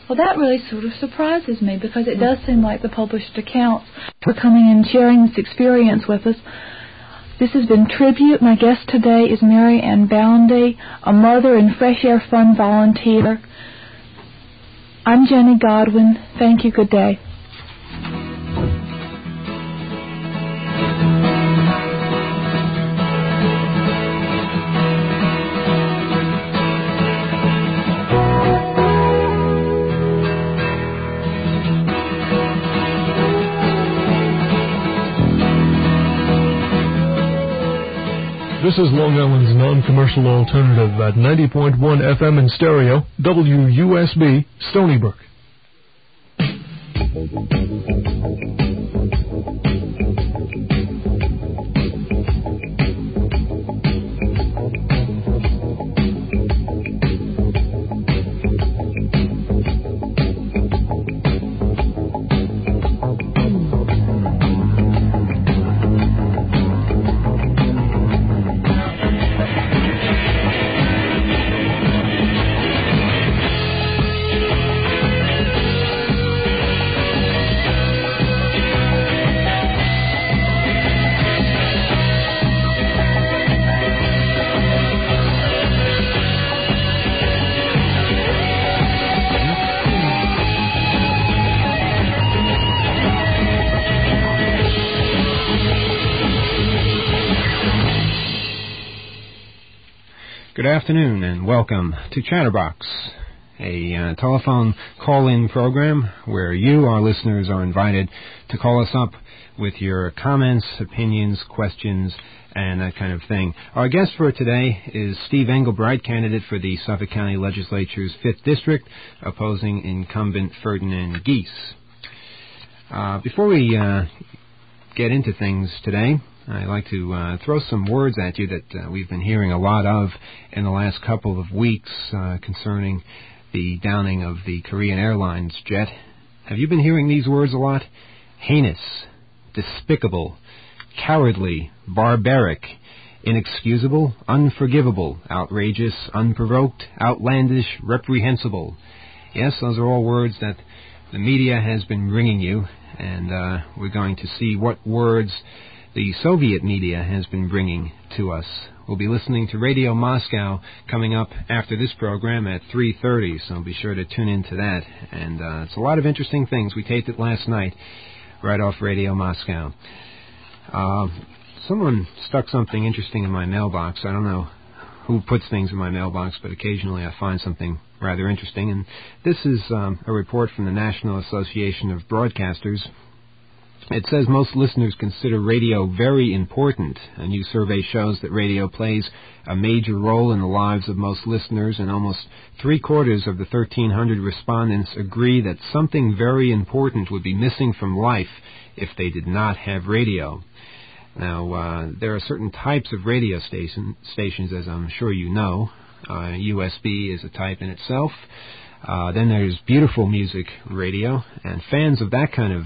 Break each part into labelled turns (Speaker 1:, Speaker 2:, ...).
Speaker 1: Well, that really sort of surprises me, because it does seem like the published accounts were coming and sharing this experience with us. This has been Tribute. My guest today is Mary Ann Boundy, a mother and Fresh Air Fund volunteer. I'm Jenny Godwin. Thank you. Good day.
Speaker 2: This is Long Island's non-commercial alternative at 90.1 FM in stereo, WUSB, Stony Brook.
Speaker 3: Good afternoon and welcome to Chatterbox, a telephone call-in program where you, our listeners, are invited to call us up with your comments, opinions, questions, and that kind of thing. Our guest for today is Steve Engelbright, candidate for the Suffolk County Legislature's 5th District, opposing incumbent Ferdinand Geese. Before we get into things today, I'd like to throw some words at you that we've been hearing a lot of in the last couple of weeks concerning the downing of the Korean Airlines jet. Have you been hearing these words a lot? Heinous, despicable, cowardly, barbaric, inexcusable, unforgivable, outrageous, unprovoked, outlandish, reprehensible. Yes, those are all words that the media has been bringing you, and we're going to see what words the Soviet media has been bringing to us. We'll be listening to Radio Moscow coming up after this program at 3:30, so be sure to tune in to that. And it's a lot of interesting things. We taped it last night right off Radio Moscow. Someone stuck something interesting in my mailbox. I don't know who puts things in my mailbox, but occasionally I find something rather interesting. And this is a report from the National Association of Broadcasters. It says most listeners consider radio very important. A new survey shows that radio plays a major role in the lives of most listeners, and almost 3/4 of the 1,300 respondents agree that something very important would be missing from life if they did not have radio. Now, there are certain types of radio stations, as I'm sure you know. USB is a type in itself. Then there's beautiful music radio, and fans of that kind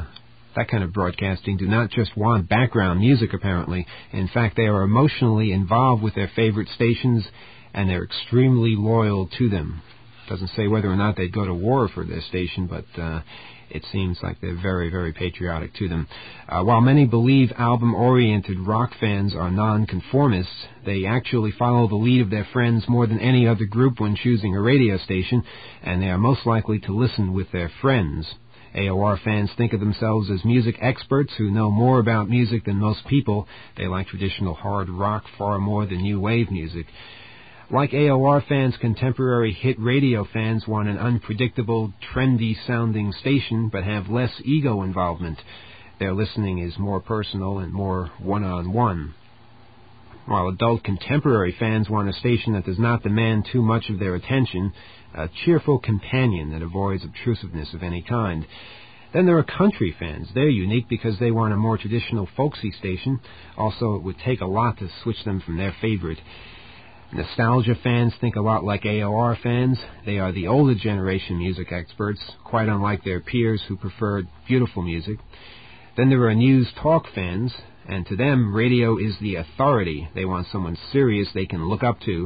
Speaker 3: of broadcasting do not just want background music, apparently. In fact, they are emotionally involved with their favorite stations, and they're extremely loyal to them. Doesn't say whether or not they'd go to war for their station, but it seems like they're very, very patriotic to them. While many believe album-oriented rock fans are nonconformists, they actually follow the lead of their friends more than any other group when choosing a radio station, and they are most likely to listen with their friends. AOR fans think of themselves as music experts who know more about music than most people. They like traditional hard rock far more than new wave music. Like AOR fans, contemporary hit radio fans want an unpredictable, trendy-sounding station, but have less ego involvement. Their listening is more personal and more one-on-one. While adult contemporary fans want a station that does not demand too much of their attention, a cheerful companion that avoids obtrusiveness of any kind. Then there are country fans. They're unique because they want a more traditional folksy station. Also, it would take a lot to switch them from their favorite. Nostalgia fans think a lot like AOR fans. They are the older generation music experts, quite unlike their peers who preferred beautiful music. Then there are news talk fans, and to them, radio is the authority. They want someone serious they can look up to.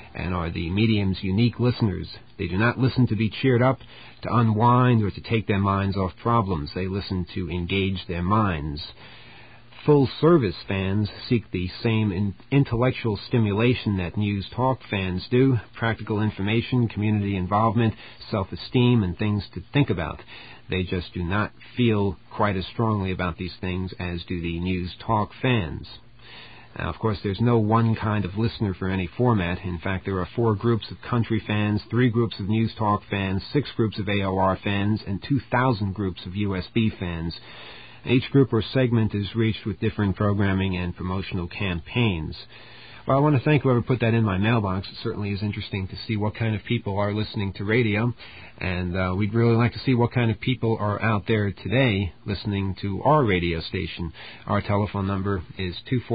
Speaker 3: and are the medium's unique listeners. They do not listen to be cheered up, to unwind, or to take their minds off problems. They listen to engage their minds. Full-service fans seek the same intellectual stimulation that news talk fans do: practical information, community involvement, self-esteem, and things to think about. They just do not feel quite as strongly about these things as do the news talk fans. Now, of course, there's no one kind of listener for any format. In fact, there are 4 groups of country fans, 3 groups of news talk fans, 6 groups of AOR fans, and 2,000 groups of USB fans. Each group or segment is reached with different programming and promotional campaigns. Well, I want to thank whoever put that in my mailbox. It certainly is interesting to see what kind of people are listening to radio, and we'd really like to see what kind of people are out there today listening to our radio station. Our telephone number is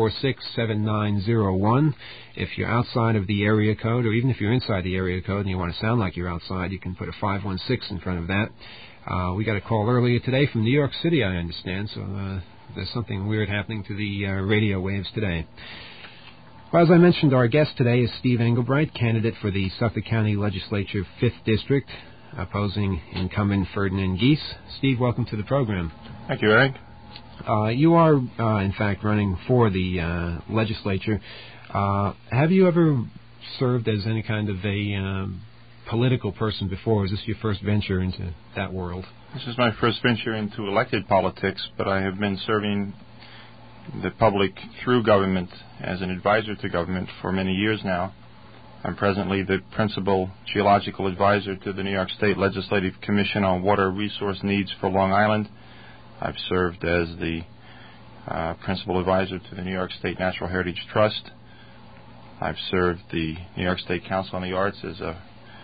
Speaker 3: 246-7901. If you're outside of the area code, or even if you're inside the area code and you want to sound like you're outside, you can put a 516 in front of that. We got a call earlier today from New York City, I understand, so there's something weird happening to the radio waves today. Well, as I mentioned, our guest today is Steve Engelbright, candidate for the Suffolk County Legislature 5th District, opposing incumbent Ferdinand Geese. Steve, welcome to the program.
Speaker 4: Thank you, Eric.
Speaker 3: You are, in fact, running for the legislature. Have you ever served as any kind of a political person before, or is this your first venture into that world?
Speaker 4: This is my first venture into elected politics, but I have been serving the public through government as an advisor to government for many years now. I'm presently the principal geological advisor to the New York State Legislative Commission on Water Resource Needs for Long Island. I've served as the principal advisor to the New York State Natural Heritage Trust. I've served the New York State Council on the Arts as a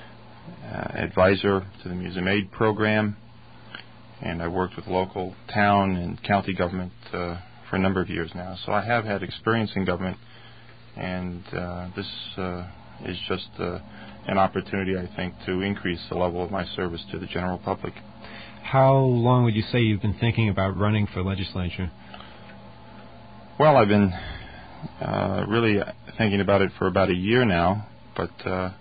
Speaker 4: advisor to the Museum Aid program, and I worked with local, town, and county government for a number of years now. So I have had experience in government, and this is just an opportunity, I think, to increase the level of my service to the general public.
Speaker 3: How long would you say you've been thinking about running for legislature?
Speaker 4: Well, I've been really thinking about it for about a year now, but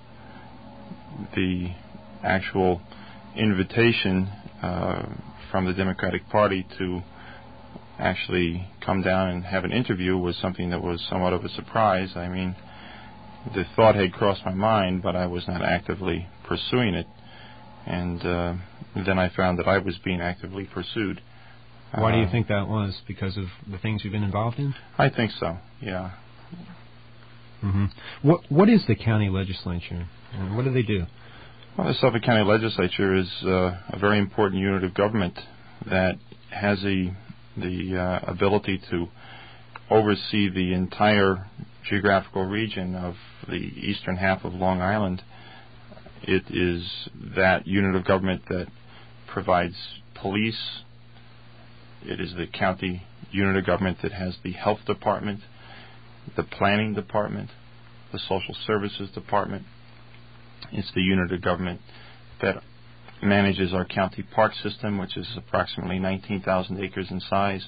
Speaker 4: the actual invitation from the Democratic Party to actually come down and have an interview was something that was somewhat of a surprise. I mean, the thought had crossed my mind, but I was not actively pursuing it. And then I found that I was being actively pursued.
Speaker 3: Why do you think that was? Because of the things you've been involved in?
Speaker 4: I think so, yeah.
Speaker 3: Mm-hmm. What is the county legislature, and what do they do?
Speaker 4: Well, the Suffolk County Legislature is a very important unit of government that has the ability to oversee the entire geographical region of the eastern half of Long Island. It is that unit of government that provides police. It is the county unit of government that has the health department, the planning department, the social services department. It's the unit of government that manages our county park system, which is approximately 19,000 acres in size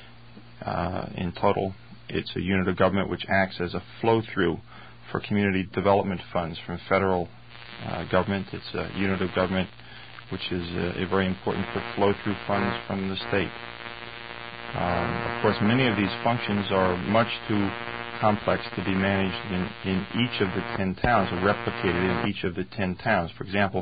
Speaker 4: in total. It's a unit of government which acts as a flow-through for community development funds from federal government. It's a unit of government which is very important for flow-through funds from the state. Of course, many of these functions are much too complex to be managed in each of the 10 towns, or replicated in each of the 10 towns. For example,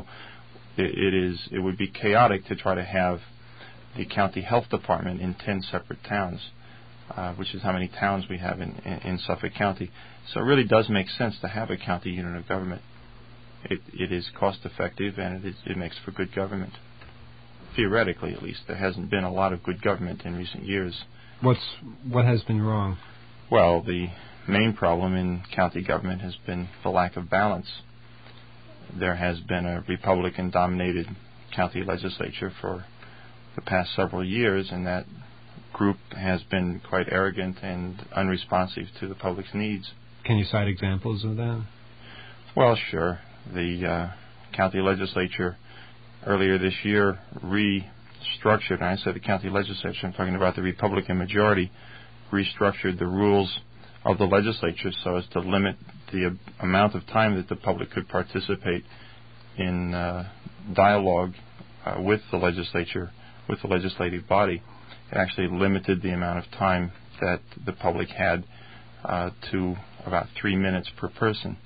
Speaker 4: it would be chaotic to try to have the county health department in 10 separate towns, which is how many towns we have in Suffolk County. So it really does make sense to have a county unit of government. It is cost effective, and it makes for good government. Theoretically, at least, there hasn't been a lot of good government in recent years.
Speaker 3: What has been wrong?
Speaker 4: Well, the main problem in county government has been the lack of balance. There has been a Republican-dominated county legislature for the past several years, and that group has been quite arrogant and unresponsive to the public's needs.
Speaker 3: Can you cite examples of that?
Speaker 4: Well, sure. The county legislature earlier this year restructured, and I said the county legislature, I'm talking about the Republican majority, restructured the rules of the legislature so as to limit the amount of time that the public could participate in dialogue with the legislature, with the legislative body. It actually limited the amount of time that the public had to about 3 minutes per person.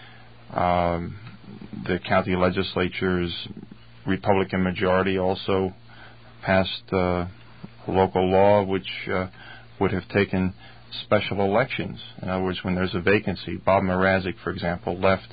Speaker 4: The county legislature's Republican majority also passed a local law which would have taken special elections. In other words, when there's a vacancy, Bob Mrazek, for example, left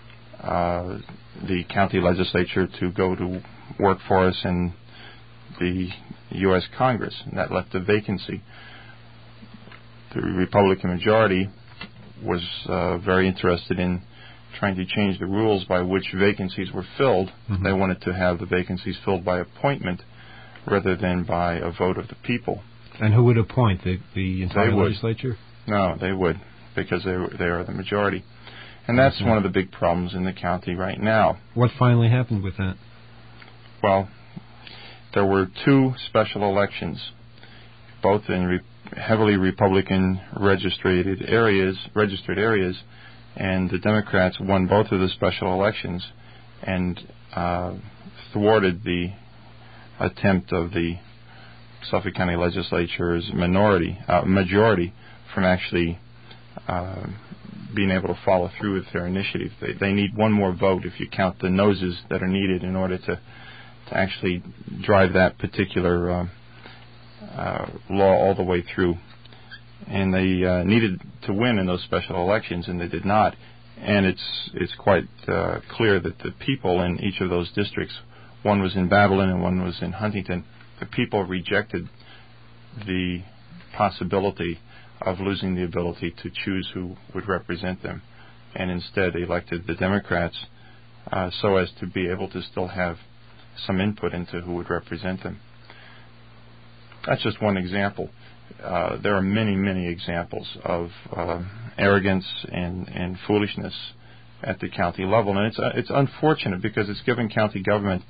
Speaker 4: the county legislature to go to work for us in the U.S. Congress, and that left a vacancy. The Republican majority was very interested in trying to change the rules by which vacancies were filled. Mm-hmm. They wanted to have the vacancies filled by appointment rather than by a vote of the people.
Speaker 3: And who would appoint? The entire legislature?
Speaker 4: No, they would, because they are the majority. And that's one of the big problems in the county right now.
Speaker 3: What finally happened with that?
Speaker 4: Well, there were 2 special elections, both in heavily Republican registered areas, and the Democrats won both of the special elections and thwarted the attempt of the Suffolk County Legislature's majority from actually being able to follow through with their initiative. They need one more vote if you count the noses that are needed in order to actually drive that particular law all the way through. And they needed to win in those special elections, and they did not. And it's quite clear that the people in each of those districts, one was in Babylon and one was in Huntington, the people rejected the possibility of losing the ability to choose who would represent them, and instead elected the Democrats so as to be able to still have some input into who would represent them. That's just one example. There are many, many examples of arrogance and foolishness at the county level, and it's unfortunate because it's given county government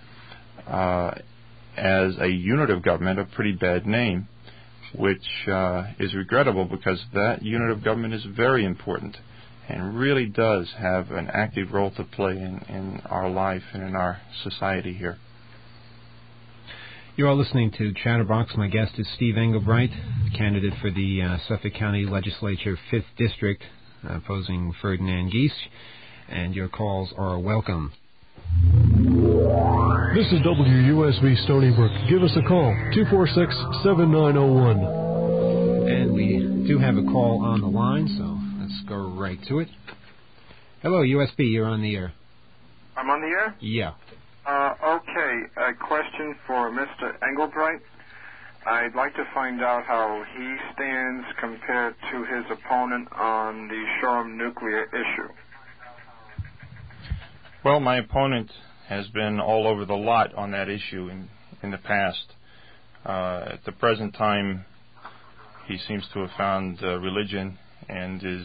Speaker 4: as a unit of government a pretty bad name, which is regrettable because that unit of government is very important and really does have an active role to play in our life and in our society here.
Speaker 3: You're all listening to Chatterbox. My guest is Steve Engelbright, candidate for the Suffolk County Legislature 5th District, opposing Ferdinand Geese, and your calls are welcome.
Speaker 2: This is WUSB Stony Brook. Give us a call, 246-7901.
Speaker 3: And we do have a call on the line, so let's go right to it. Hello, USB, you're on the air.
Speaker 5: I'm on the air?
Speaker 3: Yeah.
Speaker 5: Okay, a question for Mr. Engelbright. I'd like to find out how he stands compared to his opponent on the Shoreham nuclear issue.
Speaker 4: Well, my opponent has been all over the lot on that issue in the past. At the present time, he seems to have found religion and is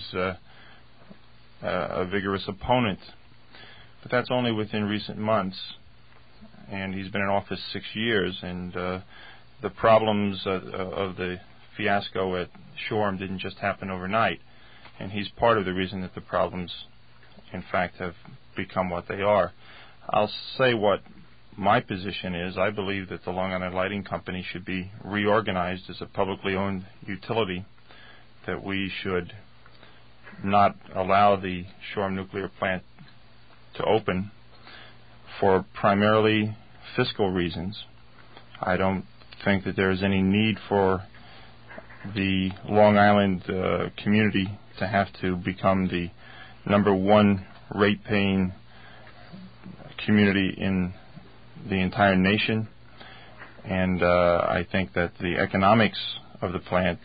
Speaker 4: a vigorous opponent. But that's only within recent months. And he's been in office 6 years, and the problems of the fiasco at Shoreham didn't just happen overnight, and he's part of the reason that the problems, in fact, have become what they are. I'll say what my position is. I believe that the Long Island Lighting Company should be reorganized as a publicly owned utility, that we should not allow the Shoreham nuclear plant to open for primarily fiscal reasons. I don't think that there is any need for the Long Island community to have to become the number 1 rate-paying community in the entire nation. And I think that the economics of the plant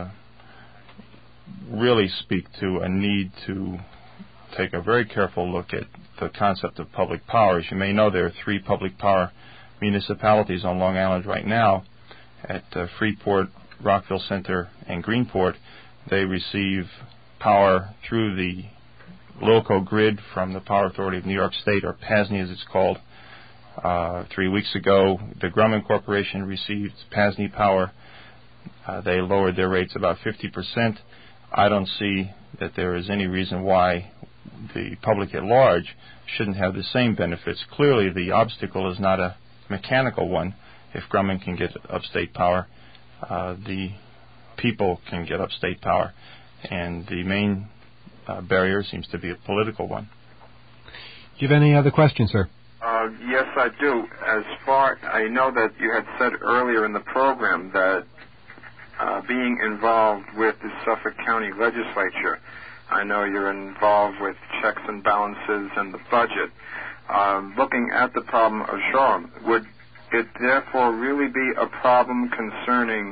Speaker 4: really speak to a need to take a very careful look at the concept of public power. As you may know, there are 3 public power municipalities on Long Island right now. At Freeport, Rockville Center, and Greenport, they receive power through the local grid from the Power Authority of New York State, or PASNY as it's called. 3 weeks ago, the Grumman Corporation received PASNY power. They lowered their rates about 50%. I don't see that there is any reason why the public at large shouldn't have the same benefits. Clearly, the obstacle is not a mechanical one. If Grumman can get upstate power, the people can get upstate power, and the main barrier seems to be a political one.
Speaker 3: Do you have any other questions, sir?
Speaker 5: Yes, I do. I know that you had said earlier in the program that being involved with the Suffolk County Legislature, I know you're involved with checks and balances and the budget. Looking at the problem of Shoreham, would it therefore really be a problem concerning,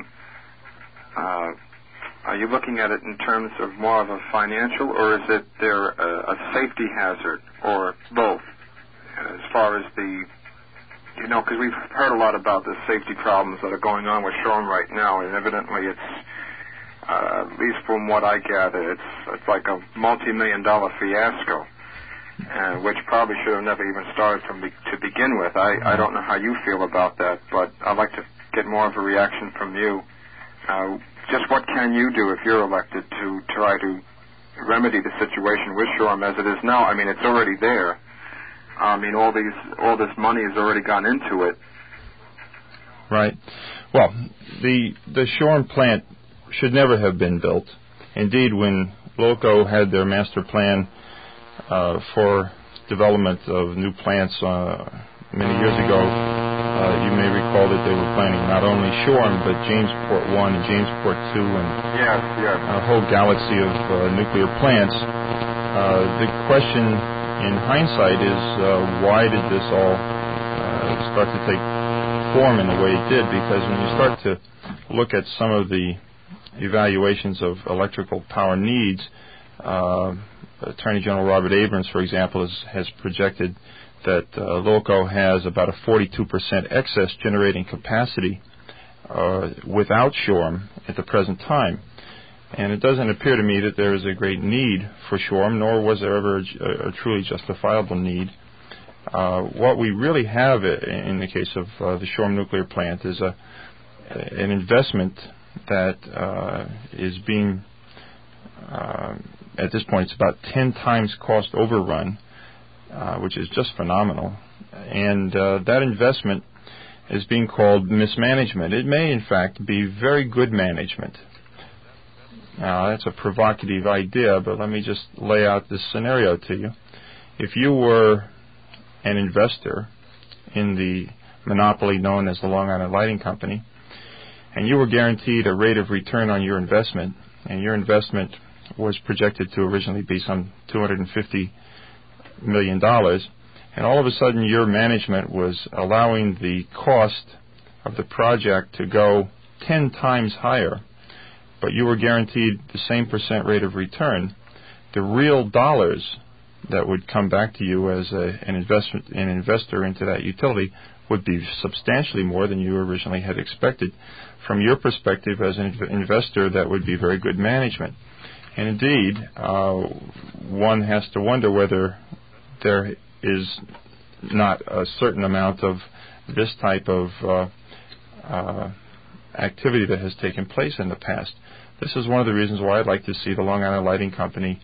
Speaker 5: are you looking at it in terms of more of a financial, or is it there a safety hazard, or both? As far as because we've heard a lot about the safety problems that are going on with Shoreham right now, and evidently it's, at least from what I gather, it's like a multi-million-dollar fiasco, which probably should have never even started to begin with. I don't know how you feel about that, but I'd like to get more of a reaction from you. Just what can you do if you're elected to try to remedy the situation with Shoreham as it is now? I mean, it's already there. I mean, all this money has already gone into it.
Speaker 4: Right. Well, the Shoreham plant should never have been built. Indeed, when LOCO had their master plan for development of new plants many years ago, you may recall that they were planning not only Shoreham, but Jamesport 1 and Jamesport 2 and a whole galaxy of nuclear plants. The question in hindsight is why did this all start to take form in the way it did? Because when you start to look at some of the evaluations of electrical power needs, Attorney General Robert Abrams, for example, has projected that LOCO has about a 42% excess generating capacity without Shoreham at the present time. And it doesn't appear to me that there is a great need for Shoreham, nor was there ever a truly justifiable need. What we really have in the case of the Shoreham nuclear plant is an investment that is being, at this point, it's about 10 times cost overrun, which is just phenomenal. And that investment is being called mismanagement. It may, in fact, be very good management. Now, that's a provocative idea, but let me just lay out this scenario to you. If you were an investor in the monopoly known as the Long Island Lighting Company, and you were guaranteed a rate of return on your investment, and your investment was projected to originally be some $250 million, and all of a sudden your management was allowing the cost of the project to go 10 times higher, but you were guaranteed the same % rate of return, the real dollars that would come back to you as an investor into that utility would be substantially more than you originally had expected. From your perspective as an investor, that would be very good management. And indeed, one has to wonder whether there is not a certain amount of this type of activity that has taken place in the past. This is one of the reasons why I'd like to see the Long Island Lighting Company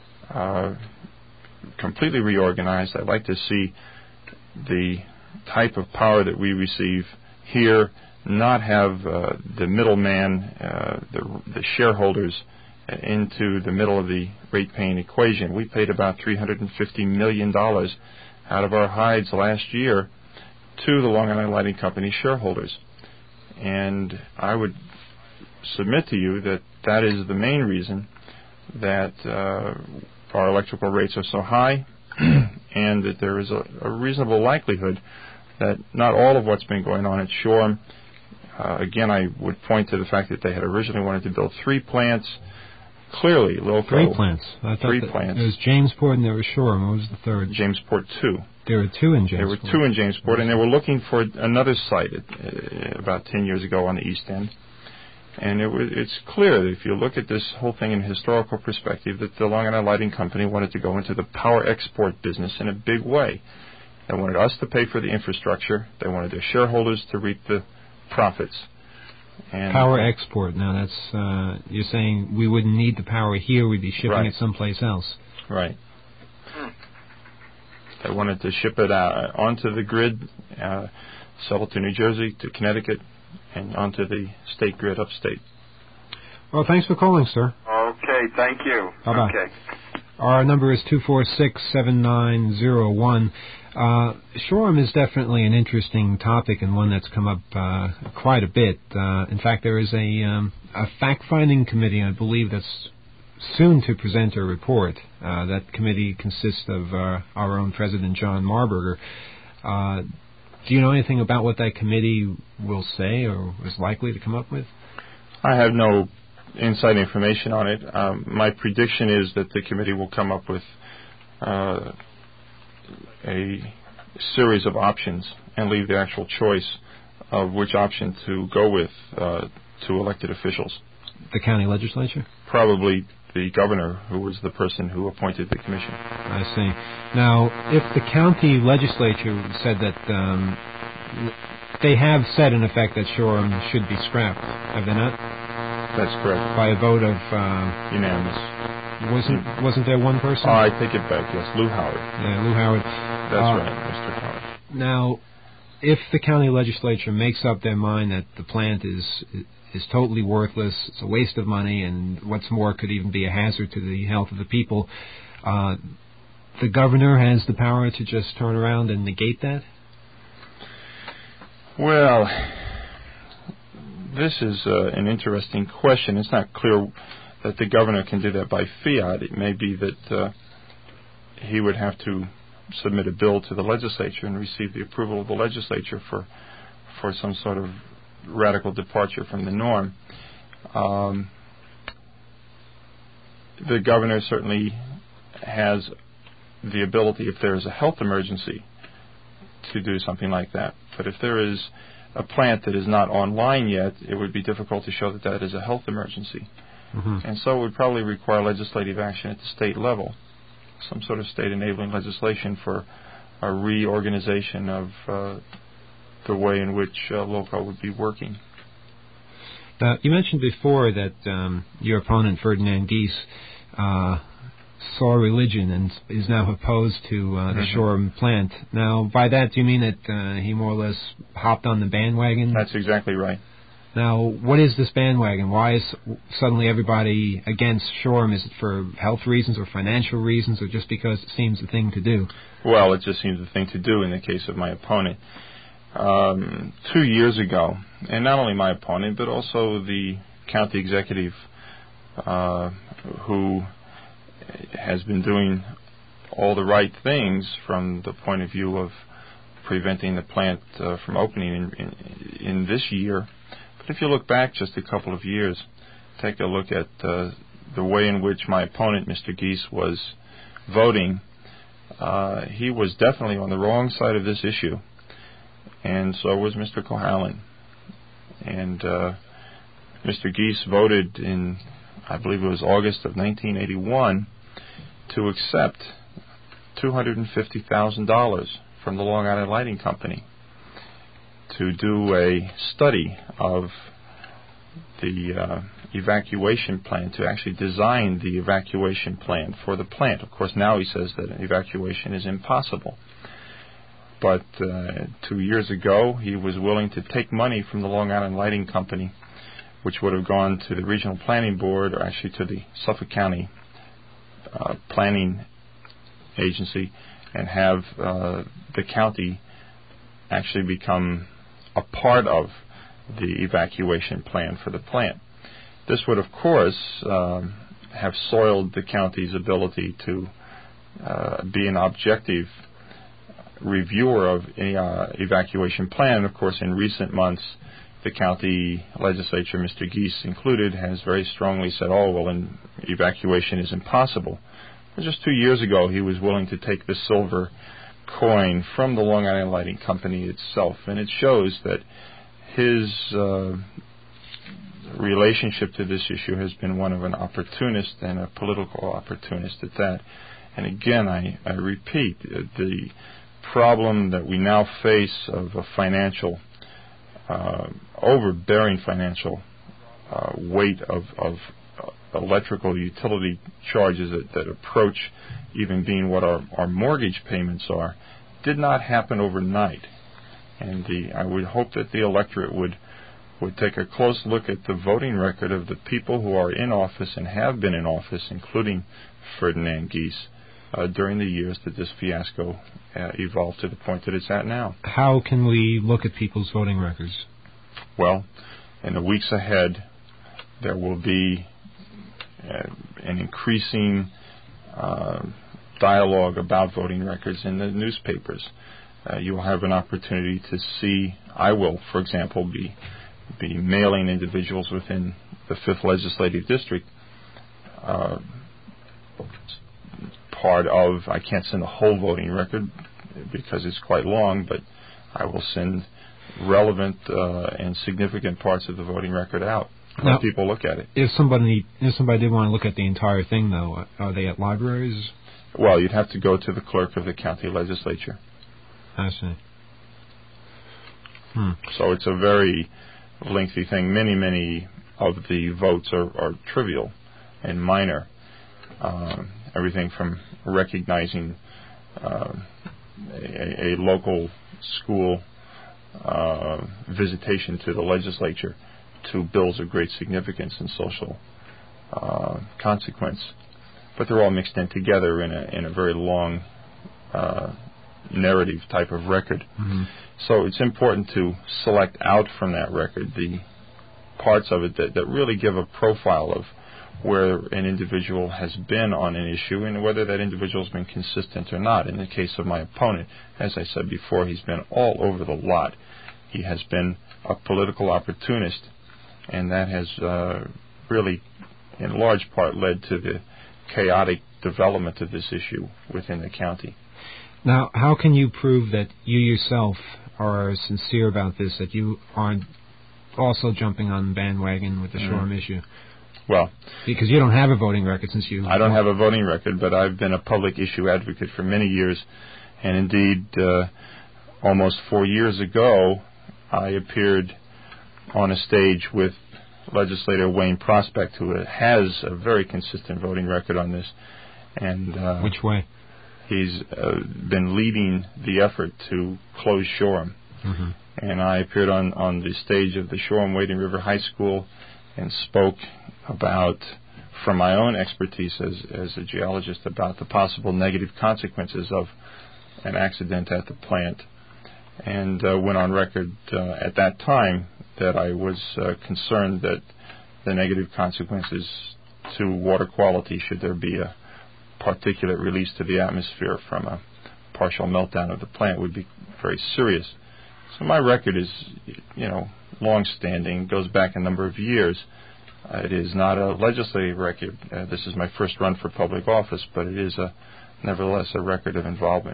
Speaker 4: completely reorganized. I'd like to see the type of power that we receive here not have the middleman, the shareholders, into the middle of the rate-paying equation. We paid about $350 million out of our hides last year to the Long Island Lighting Company shareholders. And I would submit to you that that is the main reason that our electrical rates are so high and that there is a reasonable likelihood that not all of what's been going on at Shoreham, again, I would point to the fact that they had originally wanted to build 3 plants. Clearly, LOCO...
Speaker 3: 3 plants. I thought
Speaker 4: 3 plants.
Speaker 3: There was Jamesport and there was Shoreham. What was the third?
Speaker 4: Jamesport 2.
Speaker 3: There were 2 in Jamesport.
Speaker 4: There were 2 in Jamesport, and they were looking for another site about 10 years ago on the East End. And it's clear that if you look at this whole thing in a historical perspective, that the Long Island Lighting Company wanted to go into the power export business in a big way. They wanted us to pay for the infrastructure. They wanted their shareholders to reap the profits. And
Speaker 3: power export. Now, that's you're saying we wouldn't need the power here; we'd be shipping it someplace else.
Speaker 4: Right. They wanted to ship it onto the grid, sell it to New Jersey, to Connecticut, and onto the state grid upstate.
Speaker 3: Well, thanks for calling, sir.
Speaker 5: Okay, thank you.
Speaker 3: Bye-bye.
Speaker 5: Okay.
Speaker 3: Our number is 246-7901. Shoreham is definitely an interesting topic and one that's come up quite a bit. In fact, there is a fact-finding committee, I believe, that's soon to present a report. That committee consists of our own President John Marburger. Do you know anything about what that committee will say or is likely to come up with?
Speaker 4: I have no inside information on it. My prediction is that the committee will come up with a series of options and leave the actual choice of which option to go with to elected officials.
Speaker 3: The county legislature?
Speaker 4: Probably the governor, who was the person who appointed the commission.
Speaker 3: I see. Now, if the county legislature said that they have said, in effect, that Shoreham should be scrapped, have they not?
Speaker 4: That's correct.
Speaker 3: By a vote of
Speaker 4: unanimous.
Speaker 3: Wasn't there one person?
Speaker 4: Oh, I take it back. Yes, Lou Howard.
Speaker 3: Yeah, Lou Howard.
Speaker 4: That's right, Mr. Howard.
Speaker 3: Now, if the county legislature makes up their mind that the plant is totally worthless, it's a waste of money, and what's more, could even be a hazard to the health of the people, the governor has the power to just turn around and negate that?
Speaker 4: Well, this is an interesting question. It's not clear that the governor can do that by fiat. It may be that he would have to submit a bill to the legislature and receive the approval of the legislature for some sort of radical departure from the norm. The governor certainly has the ability, if there is a health emergency, to do something like that. But if there is a plant that is not online yet, it would be difficult to show that that is a health emergency.
Speaker 3: Mm-hmm.
Speaker 4: And so it would probably require legislative action at the state level, some sort of state enabling legislation for a reorganization of the way in which LOCO would be working.
Speaker 3: Now, you mentioned before that your opponent, Ferdinand Geese, saw religion and is now opposed to the Shoreham plant. Now, by that, do you mean that he more or less hopped on the bandwagon?
Speaker 4: That's exactly right.
Speaker 3: Now, what is this bandwagon? Why is suddenly everybody against Shoreham? Is it for health reasons or financial reasons, or just because it seems the thing to do?
Speaker 4: Well, it just seems the thing to do in the case of my opponent. 2 years ago, and not only my opponent, but also the county executive who has been doing all the right things from the point of view of preventing the plant from opening in this year. But if you look back just a couple of years, take a look at the way in which my opponent, Mr. Geese, was voting. He was definitely on the wrong side of this issue, and so was Mr. Cohalan. And Mr. Geese voted in, I believe it was August of 1981, to accept $250,000 from the Long Island Lighting Company to do a study of the evacuation plan, to actually design the evacuation plan for the plant. Of course, now he says that evacuation is impossible. But 2 years ago, he was willing to take money from the Long Island Lighting Company, which would have gone to the Regional Planning Board, or actually to the Suffolk County Planning Agency, and have the county actually become a part of the evacuation plan for the plant. This would, of course, have soiled the county's ability to be an objective reviewer of any evacuation plan. Of course, in recent months, the county legislature, Mr. Geese included, has very strongly said, oh, well, an evacuation is impossible. But just 2 years ago, he was willing to take the silver coin from the Long Island Lighting Company itself, and it shows that his relationship to this issue has been one of an opportunist, and a political opportunist at that. And again, I repeat, the problem that we now face of a financial overbearing financial weight of electrical utility charges that approach even being what our mortgage payments are, did not happen overnight. And I would hope that the electorate would take a close look at the voting record of the people who are in office and have been in office, including Ferdinand Geese, during the years that this fiasco evolved to the point that it's at now.
Speaker 3: How can we look at people's voting records?
Speaker 4: Well, in the weeks ahead, there will be an increasing dialogue about voting records in the newspapers. You will have an opportunity to see, I will, for example, be mailing individuals within the 5th Legislative District part of, I can't send the whole voting record because it's quite long, but I will send relevant and significant parts of the voting record out.
Speaker 3: Now,
Speaker 4: let people look at it.
Speaker 3: If somebody did want to look at the entire thing, though, are they at libraries?
Speaker 4: Well, you'd have to go to the clerk of the county legislature.
Speaker 3: I see.
Speaker 4: So it's a very lengthy thing. Many of the votes are trivial and minor. Everything from recognizing a local school visitation to the legislature to bills of great significance and social consequence. But they're all mixed in together in a very long narrative type of record.
Speaker 3: Mm-hmm.
Speaker 4: So it's important to select out from that record the parts of it that really give a profile of where an individual has been on an issue and whether that individual has been consistent or not. In the case of my opponent, as I said before, he's been all over the lot. He has been a political opportunist, and that has really, in large part, led to the chaotic development of this issue within the county.
Speaker 3: Now, how can you prove that you yourself are sincere about this, that you aren't also jumping on the bandwagon with the Shoreham issue?
Speaker 4: Well,
Speaker 3: because you don't have a voting record since you...
Speaker 4: I don't have a voting record, but I've been a public issue advocate for many years, and indeed, almost 4 years ago, I appeared on a stage with legislator Wayne Prospect, who has a very consistent voting record on this. And
Speaker 3: which way?
Speaker 4: He's been leading the effort to close Shoreham.
Speaker 3: Mm-hmm.
Speaker 4: And I appeared on the stage of the Shoreham Wading River High School and spoke about, from my own expertise as a geologist, about the possible negative consequences of an accident at the plant. And went on record at that time that I was concerned that the negative consequences to water quality, should there be a particulate release to the atmosphere from a partial meltdown of the plant, would be very serious. So my record is, long-standing, goes back a number of years. It is not a legislative record. This is my first run for public office, but it is nevertheless a record of involvement.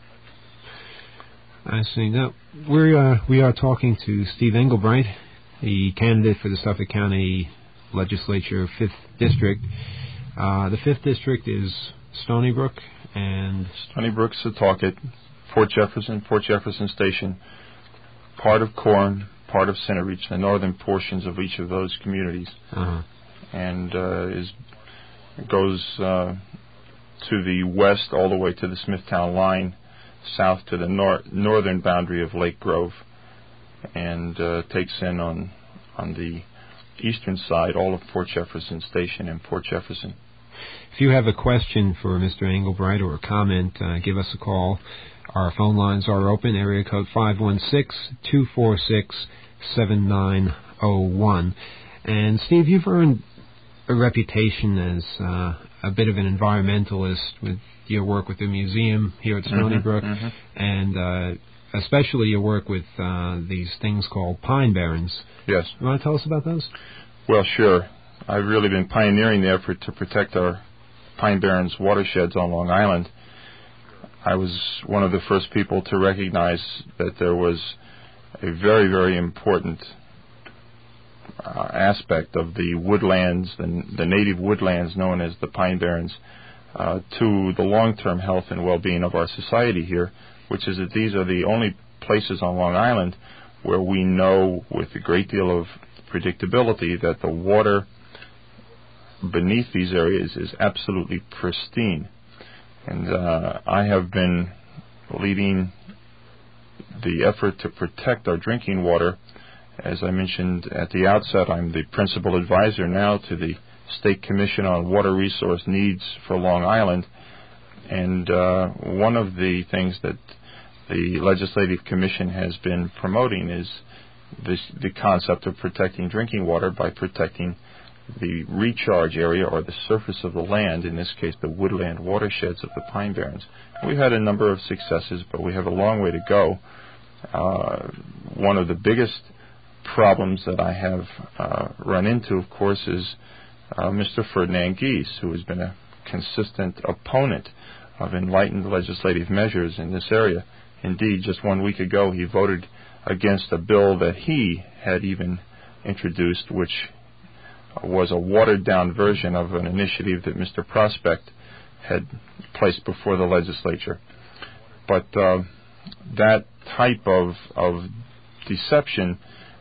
Speaker 3: I see. Now, we are talking to Steve Englebright, the candidate for the Suffolk County Legislature 5th District. The 5th District is Stony Brook and...
Speaker 4: Stony Brook, Setauket, Port Jefferson Station, part of Corn, part of Centereach, the northern portions of each of those communities.
Speaker 3: Uh-huh.
Speaker 4: And goes to the west all the way to the Smithtown line, south to the northern boundary of Lake Grove, and takes in on the eastern side all of Port Jefferson Station and Port Jefferson.
Speaker 3: If you have a question for Mr. Englebright or a comment, give us a call. Our phone lines are open, area code 516-246-7901. And Steve, you've earned a reputation as a bit of an environmentalist with your work with the museum here at Stony Brook, and especially your work with these things called Pine Barrens.
Speaker 4: Yes.
Speaker 3: You want to tell us about those?
Speaker 4: Well, sure. I've really been pioneering the effort to protect our Pine Barrens watersheds on Long Island. I was one of the first people to recognize that there was a very, very important aspect of the woodlands, the native woodlands known as the Pine Barrens, to the long-term health and well-being of our society here, which is that these are the only places on Long Island where we know with a great deal of predictability that the water beneath these areas is absolutely pristine. And I have been leading the effort to protect our drinking water. As I mentioned at the outset, I'm the principal advisor now to the State Commission on Water Resource Needs for Long Island. And one of the things that the Legislative Commission has been promoting is the concept of protecting drinking water by protecting the recharge area or the surface of the land, in this case the woodland watersheds of the Pine Barrens. We've had a number of successes, but we have a long way to go. One of the biggest problems that I have run into, of course, is Mr. Ferdinand Gies, who has been a consistent opponent of enlightened legislative measures in this area. Indeed, just 1 week ago, he voted against a bill that he had even introduced, which was a watered-down version of an initiative that Mr. Prospect had placed before the legislature. But that type of deception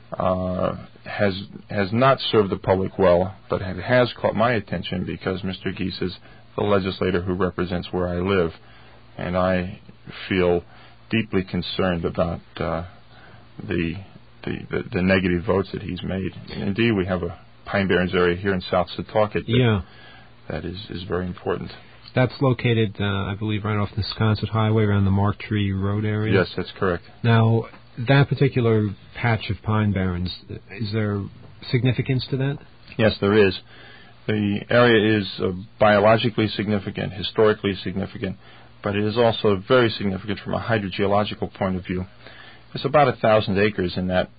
Speaker 4: has not served the public well, but it has caught my attention because Mr. Gies is the legislator who represents where I live, and I feel deeply concerned about the negative votes that he's made. And indeed, we have a Pine Barrens area here in South Setauket that is very important.
Speaker 3: That's located, I believe, right off the Wisconsin Highway around the Mark Tree Road area?
Speaker 4: Yes, that's correct.
Speaker 3: Now, that particular patch of Pine Barrens, is there significance to that?
Speaker 4: Yes, there is. The area is biologically significant, historically significant, but it is also very significant from a hydrogeological point of view. There's about 1,000 acres in that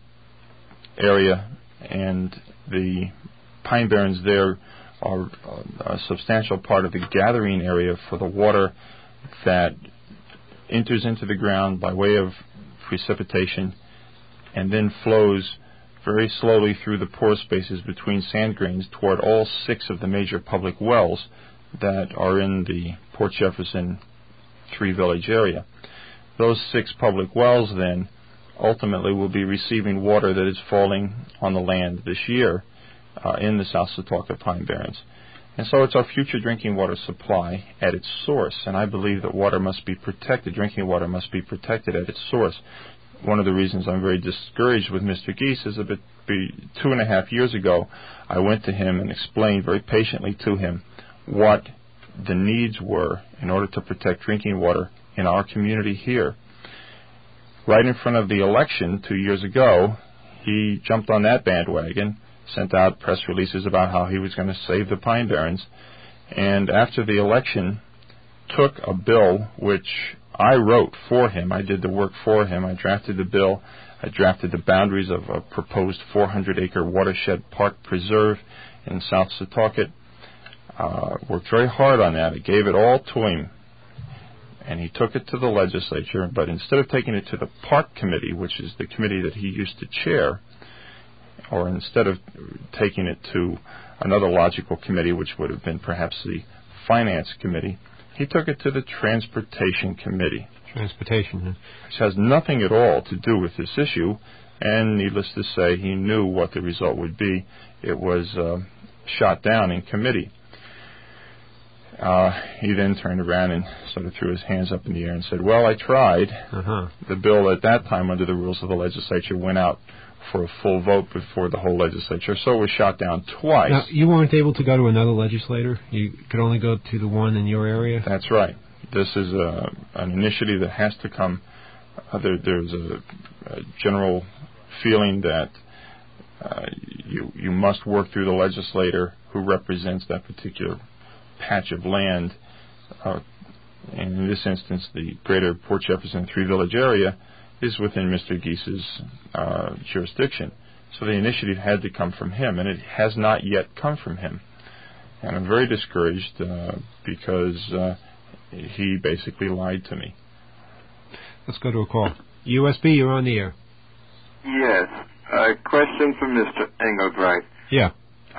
Speaker 4: area, and the Pine Barrens there are a substantial part of the gathering area for the water that enters into the ground by way of precipitation and then flows very slowly through the pore spaces between sand grains toward all 6 of the major public wells that are in the Port Jefferson 3-village area. Those 6 public wells then ultimately will be receiving water that is falling on the land this year in the South Setauket Pine Barrens. And so it's our future drinking water supply at its source, and I believe that water must be protected, drinking water must be protected at its source. One of the reasons I'm very discouraged with Mr. Gies is 2.5 years ago, I went to him and explained very patiently to him what the needs were in order to protect drinking water in our community here. Right in front of the election 2 years ago, he jumped on that bandwagon, sent out press releases about how he was going to save the Pine Barrens, and after the election took a bill which I wrote for him. I did the work for him. I drafted the bill. I drafted the boundaries of a proposed 400-acre watershed park preserve in South Setauket. Worked very hard on that. I gave it all to him, and he took it to the legislature, but instead of taking it to the Park Committee, which is the committee that he used to chair, or instead of taking it to another logical committee, which would have been perhaps the Finance Committee, he took it to the Transportation Committee.
Speaker 3: Transportation, huh?
Speaker 4: Which has nothing at all to do with this issue, and needless to say, he knew what the result would be. It was shot down in committee. He then turned around and sort of threw his hands up in the air and said, well, I tried. The bill at that time, under the rules of the legislature, went out for a full vote before the whole legislature, so it was shot down twice.
Speaker 3: Now, you weren't able to go to another legislator? You could only go to the one in your area?
Speaker 4: That's right. This is an initiative that has to come. There's a general feeling that you must work through the legislator who represents that particular patch of land. And in this instance, the greater Port Jefferson 3-village area is within Mr. Gies's jurisdiction. So the initiative had to come from him, and it has not yet come from him. And I'm very discouraged because he basically lied to me.
Speaker 3: Let's go to a call. USB, you're on the air.
Speaker 5: Yes. A question for Mr. Engelbright.
Speaker 3: Yeah.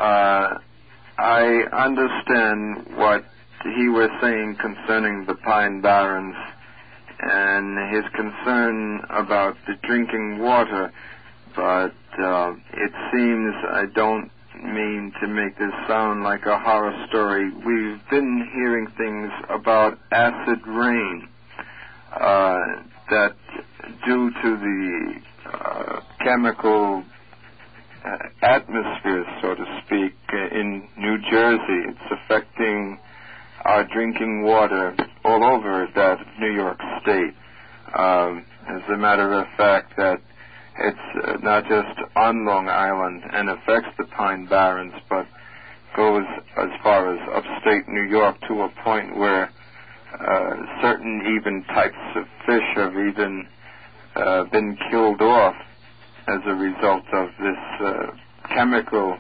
Speaker 5: I understand what he was saying concerning the Pine Barrens and his concern about the drinking water. But it seems, I don't mean to make this sound like a horror story, we've been hearing things about acid rain that due to the chemical atmosphere, so to speak, in New Jersey, it's affecting our drinking water all over that New York State. As a matter of fact, that it's not just on Long Island and affects the Pine Barrens, but goes as far as upstate New York to a point where certain even types of fish have even been killed off as a result of this chemical,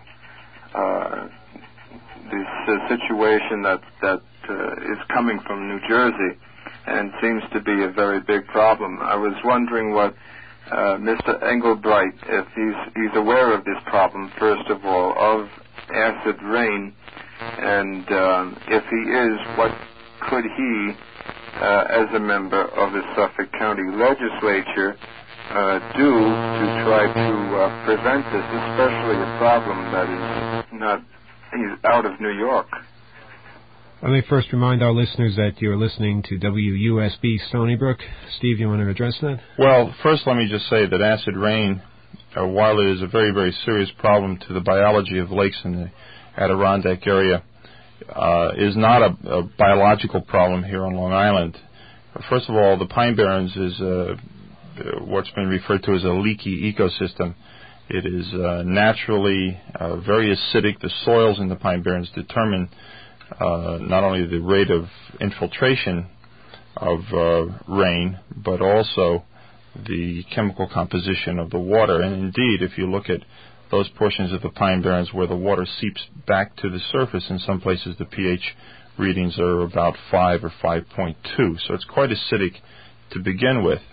Speaker 5: this situation that is coming from New Jersey, and seems to be a very big problem. I was wondering what Mr. Engelbright, if he's aware of this problem, first of all, of acid rain, and if he is, what could he, as a member of the Suffolk County Legislature, do to try to prevent this, especially a problem that is not out of New York.
Speaker 3: Let me first remind our listeners that you're listening to WUSB Stony Brook. Steve, you want to address that?
Speaker 4: Well, first let me just say that acid rain, while it is a very, very serious problem to the biology of lakes in the Adirondack area, is not a biological problem here on Long Island. First of all, the Pine Barrens is what's been referred to as a leaky ecosystem. It is naturally very acidic. The soils in the Pine Barrens determine not only the rate of infiltration of rain, but also the chemical composition of the water. And indeed, if you look at those portions of the Pine Barrens where the water seeps back to the surface, in some places the pH readings are about 5 or 5.2. So it's quite acidic to begin with.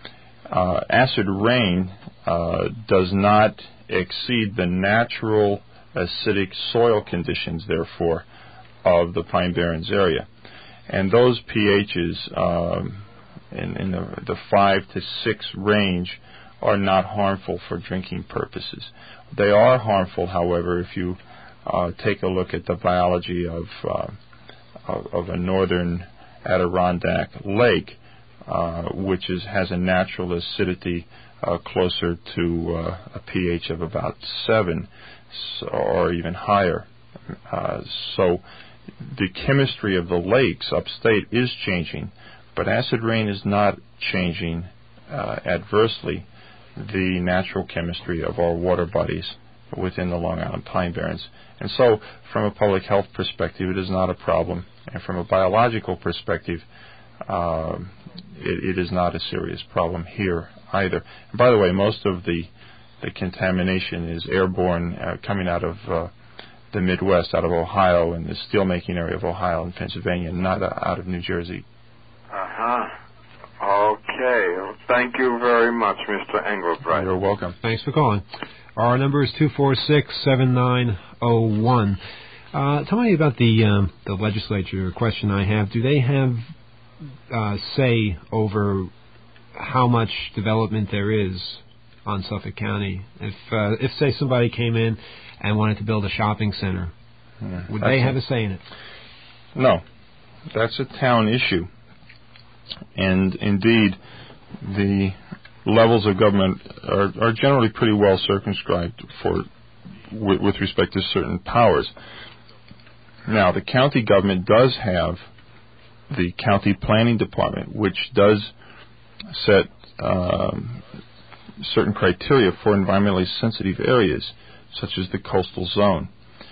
Speaker 4: Acid rain does not exceed the natural acidic soil conditions, therefore, of the Pine Barrens area. And those pHs in the 5 to 6 range are not harmful for drinking purposes. They are harmful, however, if you take a look at the biology of a northern Adirondack lake, which has a natural acidity closer to a pH of about 7 or even higher. So the chemistry of the lakes upstate is changing, but acid rain is not changing adversely the natural chemistry of our water bodies within the Long Island Pine Barrens. And so from a public health perspective, it is not a problem. And from a biological perspective, it is not a serious problem here either. And by the way, most of the contamination is airborne, coming out of the Midwest, out of Ohio and the steelmaking area of Ohio and Pennsylvania, not out of New Jersey.
Speaker 5: Okay. Well, thank you very much, Mr. Engelbright.
Speaker 4: You're welcome.
Speaker 3: Thanks for calling. Our number is 246-7901. Tell me about the legislature question I have. Do they have say over how much development there is on Suffolk County? If say somebody came in and wanted to build a shopping center, would they have a say in it?
Speaker 4: No, that's a town issue. And indeed, the levels of government are generally pretty well circumscribed with respect to certain powers. Now, the county government does have the county planning department, which does set certain criteria for environmentally sensitive areas, such as the coastal zone.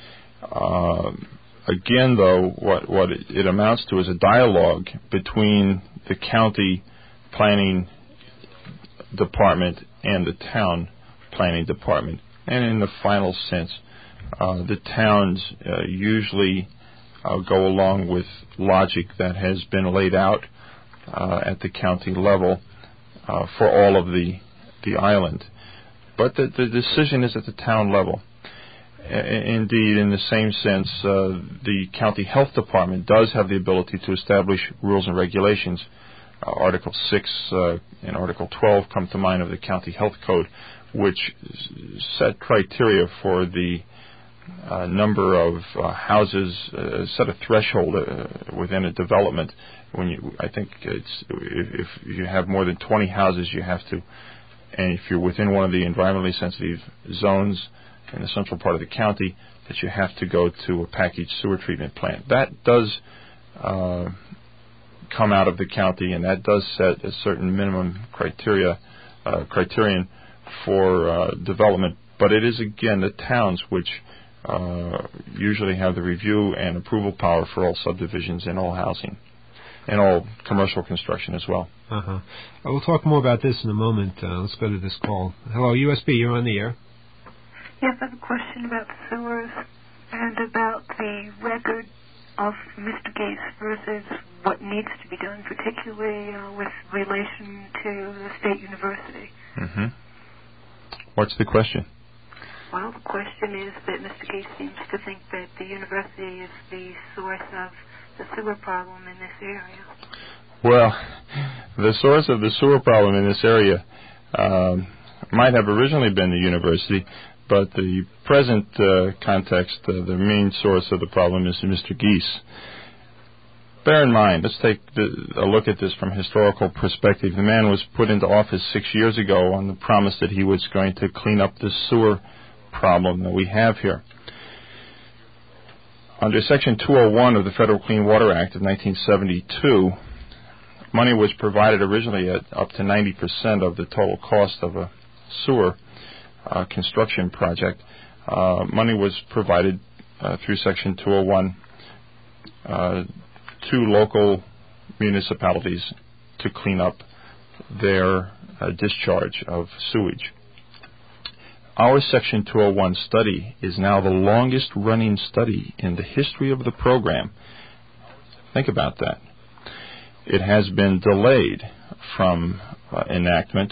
Speaker 4: Again, though, what it amounts to is a dialogue between the county planning department and the town planning department. And in the final sense, the towns usually go along with logic that has been laid out at the county level for all of the island. But the decision is at the town level. Indeed, in the same sense, the county health department does have the ability to establish rules and regulations Article 6 and Article 12 come to mind of the County Health Code, which set criteria for the number of houses, set a threshold within a development. I think if you have more than 20 houses, you have to, and if you're within one of the environmentally sensitive zones in the central part of the county, that you have to go to a packaged sewer treatment plant. That does come out of the county, and that does set a certain minimum criterion for development. But it is, again, the towns which usually have the review and approval power for all subdivisions and all housing and all commercial construction as well.
Speaker 3: We'll talk more about this in a moment. Let's go to this call. Hello, USB, you're on the air.
Speaker 6: Yes, I have a question about the sewers and about the record of Mr. Gates versus what needs to be done, particularly with relation to the State University.
Speaker 4: Mm-hmm. What's the question?
Speaker 6: Well, the question is that Mr. Gates seems to think that the university is the source of the sewer problem in this area. Well,
Speaker 4: the source of the sewer problem in this area might have originally been the university, but the present context, the main source of the problem is Mr. Gies. Bear in mind, let's take a look at this from a historical perspective. The man was put into office 6 years ago on the promise that he was going to clean up the sewer problem that we have here. Under Section 201 of the Federal Clean Water Act of 1972, money was provided originally at up to 90% of the total cost of a sewer construction project. Money was provided through Section 201 to local municipalities to clean up their discharge of sewage. Our Section 201 study is now the longest running study in the history of the program. Think about that. It has been delayed from enactment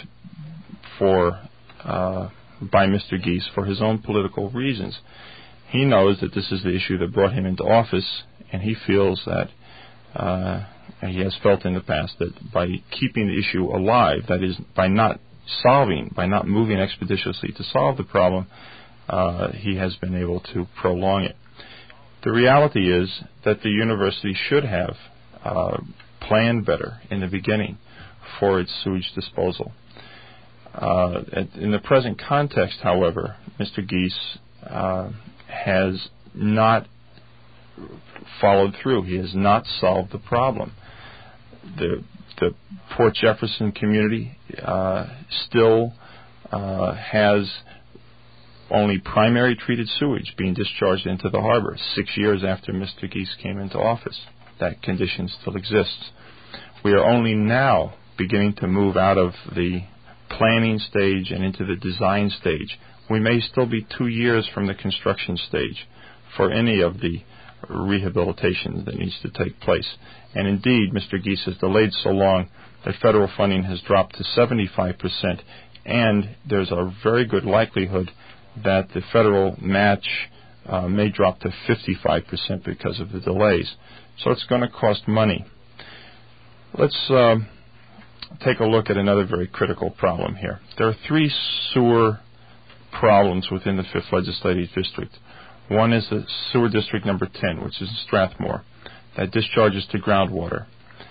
Speaker 4: by Mr. Gies for his own political reasons. He knows that this is the issue that brought him into office, and he feels that he has felt in the past that by keeping the issue alive, that is, by not moving expeditiously to solve the problem, he has been able to prolong it. The reality is that the university should have planned better in the beginning for its sewage disposal. In the present context, however, Mr. Gies has not followed through. He has not solved the problem. The Port Jefferson community still has only primary treated sewage being discharged into the harbor 6 years after Mr. Gies came into office. That condition still exists. We are only now beginning to move out of the planning stage and into the design stage. We may still be 2 years from the construction stage for any of the rehabilitation that needs to take place. And indeed, Mr. Gies has delayed so long that federal funding has dropped to 75%, and there's a very good likelihood that the federal match may drop to 55% because of the delays. So it's going to cost money. Let's take a look at another very critical problem here. There are 3 sewer problems within the 5th Legislative District. One is the sewer district number 10, which is in Strathmore, that discharges to groundwater.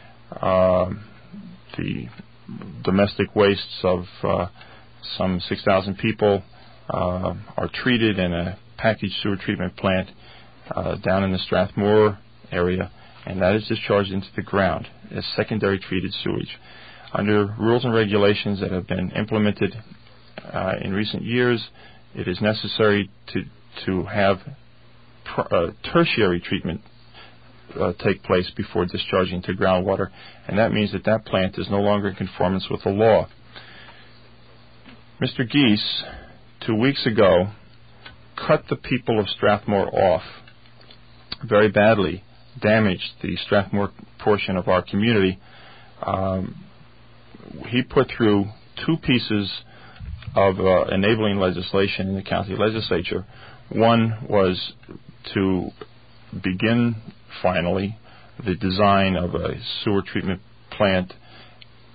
Speaker 4: The domestic wastes of some 6,000 people are treated in a packaged sewer treatment plant down in the Strathmore area, and that is discharged into the ground as secondary treated sewage. Under rules and regulations that have been implemented in recent years, it is necessary to have tertiary treatment take place before discharging to groundwater, and that means that plant is no longer in conformance with the law. Mr. Gies, 2 weeks ago, cut the people of Strathmore off very badly, damaged the Strathmore portion of our community. He put through 2 pieces of enabling legislation in the county legislature. One was to begin finally the design of a sewer treatment plant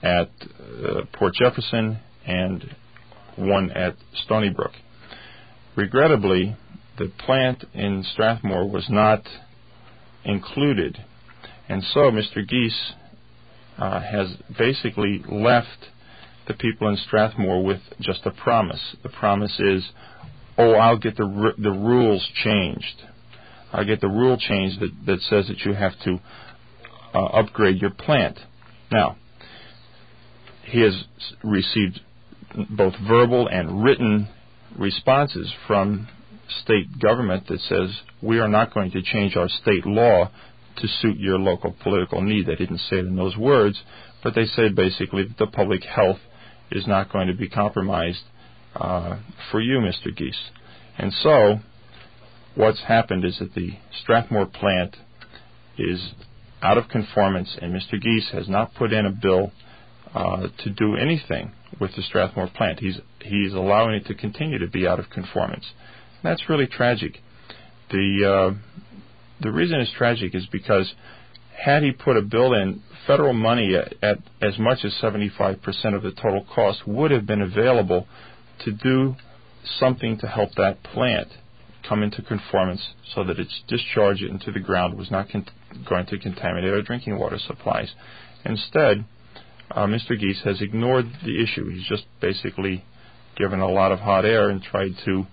Speaker 4: at Port Jefferson and one at Stony Brook. Regrettably, the plant in Strathmore was not included, and so Mr. Gies has basically left the people in Strathmore with just a promise. The promise is, I'll get the rules changed. I'll get the rule changed that says that you have to upgrade your plant. Now, he has received both verbal and written responses from state government that says we are not going to change our state law to suit your local political need. They didn't say it in those words, but they said basically that the public health is not going to be compromised for you, Mr. Gies. And so what's happened is that the Strathmore plant is out of conformance, and Mr. Gies has not put in a bill to do anything with the Strathmore plant. He's allowing it to continue to be out of conformance. And that's really tragic. The reason it's tragic is because had he put a bill in, federal money at as much as 75% of the total cost would have been available to do something to help that plant come into conformance so that its discharge into the ground was not going to contaminate our drinking water supplies. Instead, Mr. Gies has ignored the issue. He's just basically given a lot of hot air and tried to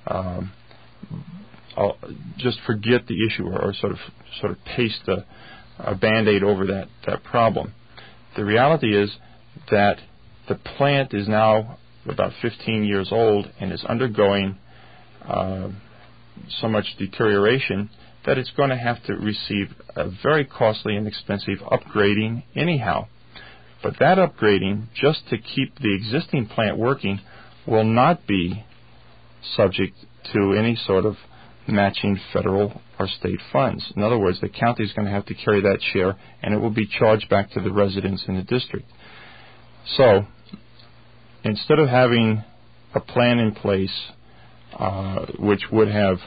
Speaker 4: just forget the issue or sort of paste a Band-Aid over that problem. The reality is that the plant is now about 15 years old and is undergoing so much deterioration that it's going to have to receive a very costly and expensive upgrading anyhow. But that upgrading, just to keep the existing plant working, will not be subject to any sort of matching federal or state funds. In other words, the county is going to have to carry that share, and it will be charged back to the residents in the district. So, instead of having a plan in place which would have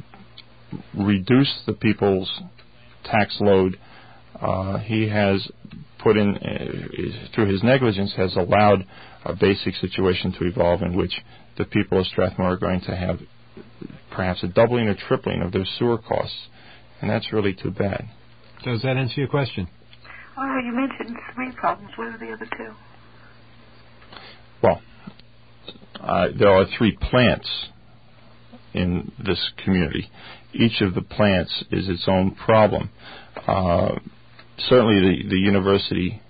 Speaker 4: reduced the people's tax load, he has put in, through his negligence, has allowed a basic situation to evolve in which the people of Strathmore are going to have perhaps a doubling or tripling of their sewer costs, and that's really too bad.
Speaker 3: Does that answer your question?
Speaker 6: Oh, you mentioned 3 problems. What are the other 2?
Speaker 4: Well, there are 3 plants in this community. Each of the plants is its own problem. Certainly the university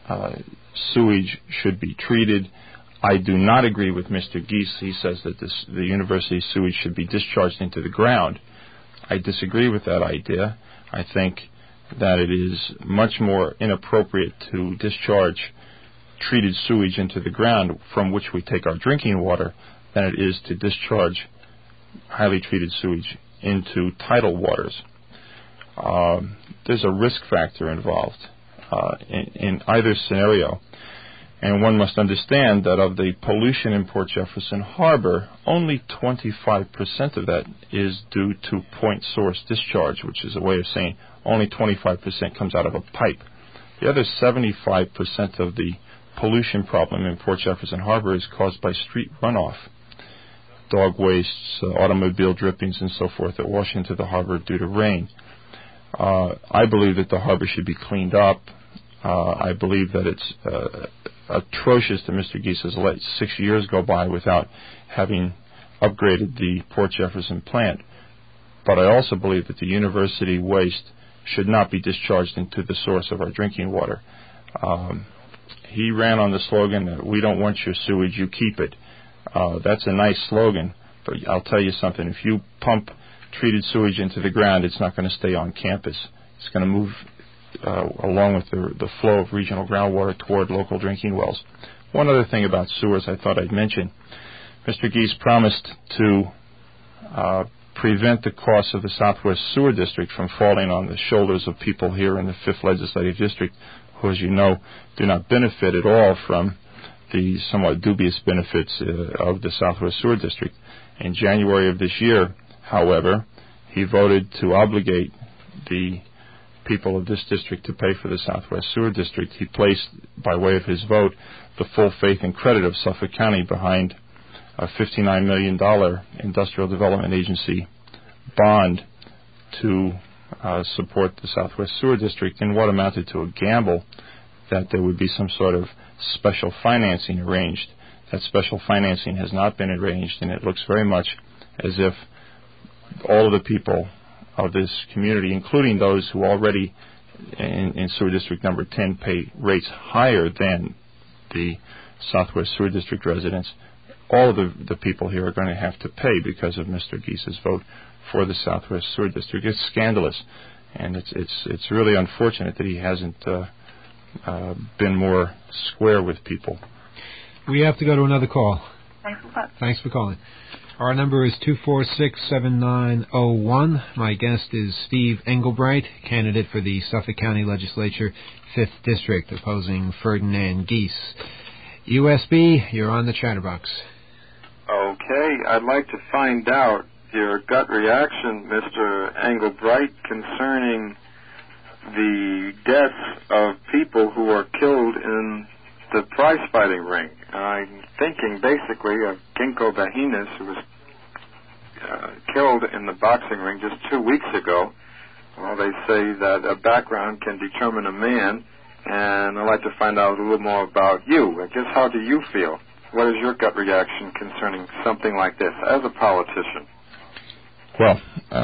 Speaker 4: sewage should be treated. I do not agree with Mr. Gies. He says that the university sewage should be discharged into the ground. I disagree with that idea. I think that it is much more inappropriate to discharge treated sewage into the ground from which we take our drinking water than it is to discharge highly treated sewage into tidal waters. There's a risk factor involved in either scenario. And one must understand that of the pollution in Port Jefferson Harbor, only 25% of that is due to point source discharge, which is a way of saying only 25% comes out of a pipe. The other 75% of the pollution problem in Port Jefferson Harbor is caused by street runoff, dog wastes, automobile drippings, and so forth that wash into the harbor due to rain. I believe that the harbor should be cleaned up. I believe that it's atrocious that Mr. Gies has let 6 years go by without having upgraded the Port Jefferson plant. But I also believe that the university waste should not be discharged into the source of our drinking water. He ran on the slogan that we don't want your sewage, you keep it. That's a nice slogan, but I'll tell you something. If you pump treated sewage into the ground, it's not going to stay on campus. It's going to move along with the flow of regional groundwater toward local drinking wells. One other thing about sewers I thought I'd mention. Mr. Gies promised to prevent the costs of the Southwest Sewer District from falling on the shoulders of people here in the 5th Legislative District, who, as you know, do not benefit at all from the somewhat dubious benefits of the Southwest Sewer District. In January of this year, however, he voted to obligate the people of this district to pay for the Southwest Sewer District. He placed, by way of his vote, the full faith and credit of Suffolk County behind a $59 million Industrial Development Agency bond to support the Southwest Sewer District in what amounted to a gamble that there would be some sort of special financing arranged. That special financing has not been arranged, and it looks very much as if all of the people of this community, including those who already in Sewer District number 10 pay rates higher than the Southwest Sewer District residents, all of the people here are going to have to pay because of Mr. Geese's vote for the Southwest Sewer District. It's scandalous, and it's really unfortunate that he hasn't been more square with people.
Speaker 3: We have to go to another call.
Speaker 6: Thanks a lot.
Speaker 3: Thanks for calling. Our number is 246-7901. My guest is Steve Engelbright, candidate for the Suffolk County Legislature, 5th District, opposing Ferdinand Geese. USB, you're on the chatterbox.
Speaker 5: Okay, I'd like to find out your gut reaction, Mr. Engelbright, concerning the deaths of people who are killed in the prize-fighting ring. I'm thinking basically of Ginkgo Vahinas, who was killed in the boxing ring just 2 weeks ago. Well, they say that a background can determine a man, and I'd like to find out a little more about you. I guess, how do you feel? What is your gut reaction concerning something like this as a politician?
Speaker 4: Well,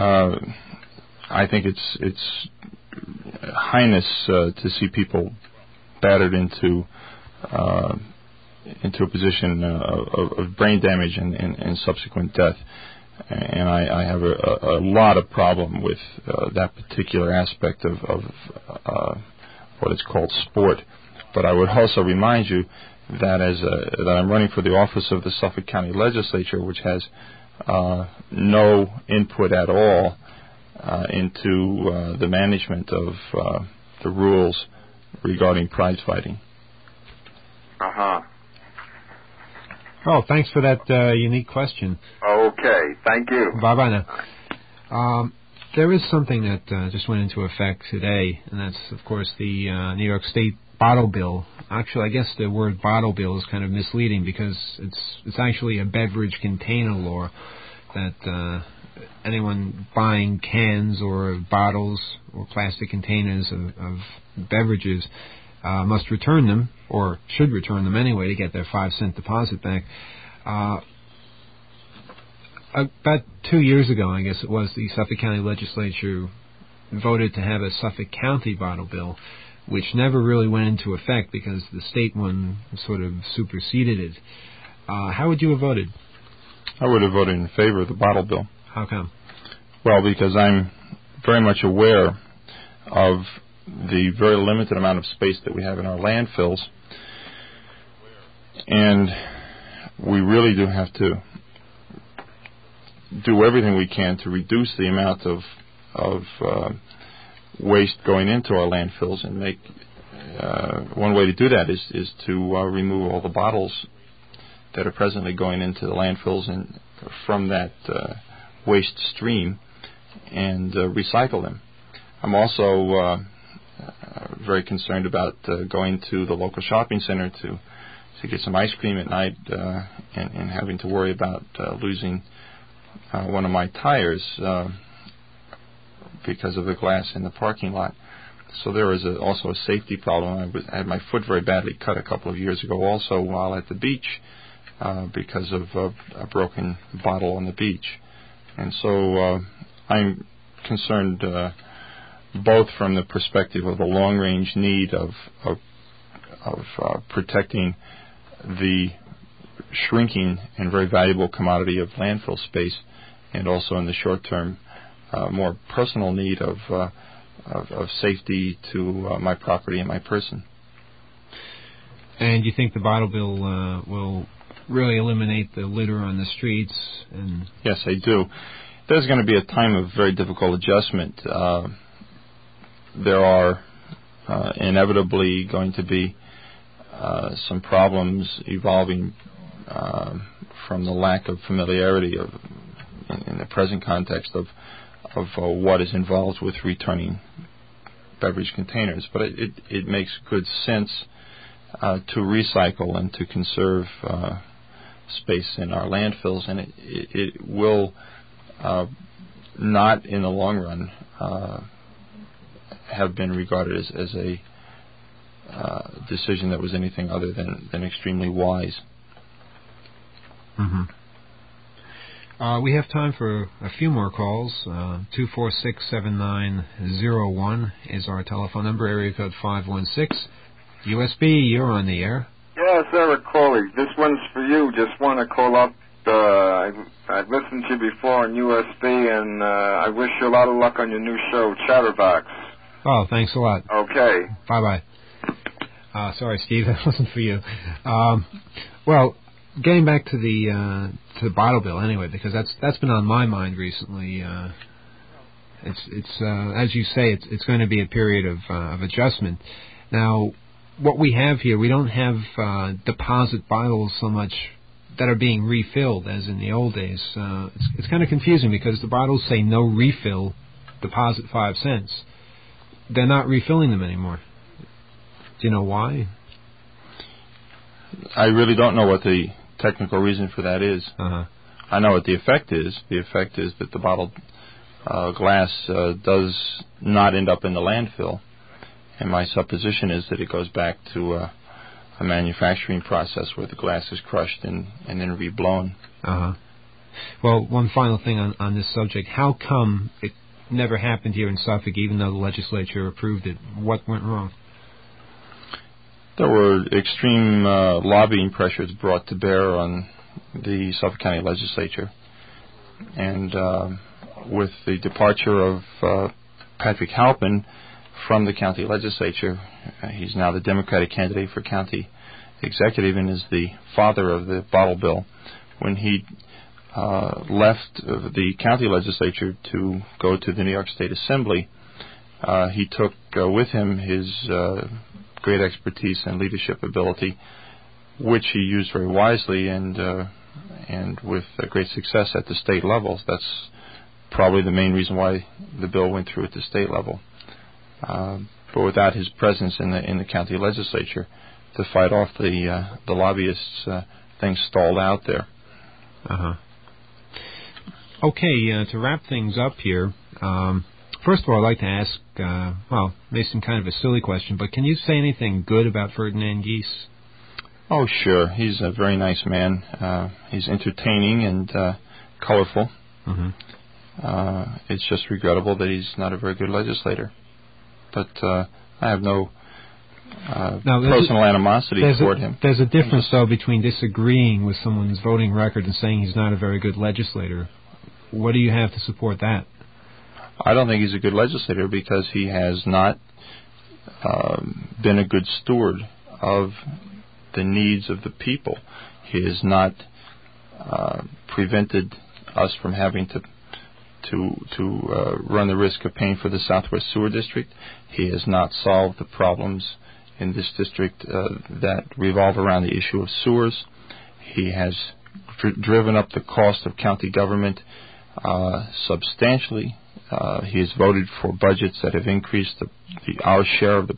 Speaker 4: I think it's heinous to see people battered into a position of brain damage and subsequent death. And I have a lot of problem with that particular aspect of what is called sport. But I would also remind you that that I'm running for the office of the Suffolk County Legislature, which has no input at all into the management of the rules regarding prize fighting.
Speaker 5: Uh-huh.
Speaker 3: Oh, thanks for that unique question.
Speaker 5: Okay, thank you.
Speaker 3: Bye-bye now. There is something that just went into effect today, and that's, of course, the New York State bottle bill. Actually, I guess the word bottle bill is kind of misleading because it's actually a beverage container law that anyone buying cans or bottles or plastic containers of beverages must return them, or should return them anyway, to get their 5-cent deposit back. About 2 years ago, I guess it was, the Suffolk County Legislature voted to have a Suffolk County bottle bill, which never really went into effect because the state one sort of superseded it. How would you have voted?
Speaker 4: I would have voted in favor of the bottle bill.
Speaker 3: How come?
Speaker 4: Well, because I'm very much aware of the very limited amount of space that we have in our landfills, and we really do have to do everything we can to reduce the amount of waste going into our landfills, and make one way to do that is to remove all the bottles that are presently going into the landfills and from that waste stream, and recycle them. I'm also very concerned about going to the local shopping center to get some ice cream at night and having to worry about losing one of my tires because of the glass in the parking lot. So there is also a safety problem. I had my foot very badly cut a couple of years ago also while at the beach because of a broken bottle on the beach. And so I'm concerned both from the perspective of the long-range need of protecting the shrinking and very valuable commodity of landfill space, and also in the short term, more personal need of safety to my property and my person.
Speaker 3: And you think the bottle bill will really eliminate the litter on the streets? And
Speaker 4: yes, I do. There's going to be a time of very difficult adjustment. There are inevitably going to be some problems evolving from the lack of familiarity in the present context of what is involved with returning beverage containers. But it makes good sense to recycle and to conserve space in our landfills, and it will not in the long run have been regarded as a decision that was anything other than extremely wise.
Speaker 3: Mm-hmm. We have time for a few more calls. 246-7901 is our telephone number, area code 516. USB, you're on the air.
Speaker 5: Yes, Eric Coley. This one's for you. Just want to call up. I've listened to you before on USB, and I wish you a lot of luck on your new show, Chatterbox.
Speaker 3: Oh, thanks a lot.
Speaker 5: Okay.
Speaker 3: Bye-bye. Sorry, Steve, that wasn't for you. Well, getting back to the bottle bill anyway, because that's been on my mind recently. It's as you say, it's going to be a period of adjustment. Now, what we have here, we don't have deposit bottles so much that are being refilled as in the old days. It's kind of confusing because the bottles say no refill, deposit 5 cents. They're not refilling them anymore. Do you know why?
Speaker 4: I really don't know what the technical reason for that is.
Speaker 3: Uh-huh.
Speaker 4: I know what the effect is. The effect is that the bottled glass does not end up in the landfill. And my supposition is that it goes back to a manufacturing process where the glass is crushed and then reblown.
Speaker 3: Uh-huh. Well, one final thing on this subject. How come it never happened here in Suffolk, even though the legislature approved it? What went wrong?
Speaker 4: There were extreme lobbying pressures brought to bear on the Suffolk County legislature. And with the departure of Patrick Halpin from the county legislature, he's now the Democratic candidate for county executive and is the father of the bottle bill. When he left the county legislature to go to the New York State Assembly, he took with him his great expertise and leadership ability, which he used very wisely and with great success at the state levels. That's probably the main reason why the bill went through at the state level. But without his presence in the county legislature to fight off the lobbyists, things stalled out there.
Speaker 3: Uh-huh. Okay, to wrap things up here, first of all, I'd like to ask, maybe some kind of a silly question, but can you say anything good about Ferdinand Geese?
Speaker 4: Oh, sure. He's a very nice man. He's entertaining and colorful.
Speaker 3: Mm-hmm.
Speaker 4: It's just regrettable that he's not a very good legislator. But I have no personal animosity toward him.
Speaker 3: There's a difference, though, between disagreeing with someone's voting record and saying he's not a very good legislator. What do you have to support that?
Speaker 4: I don't think he's a good legislator because he has not been a good steward of the needs of the people. He has not prevented us from having to run the risk of paying for the Southwest Sewer District. He has not solved the problems in this district that revolve around the issue of sewers. He has driven up the cost of county government substantially. He has voted for budgets that have increased our share of the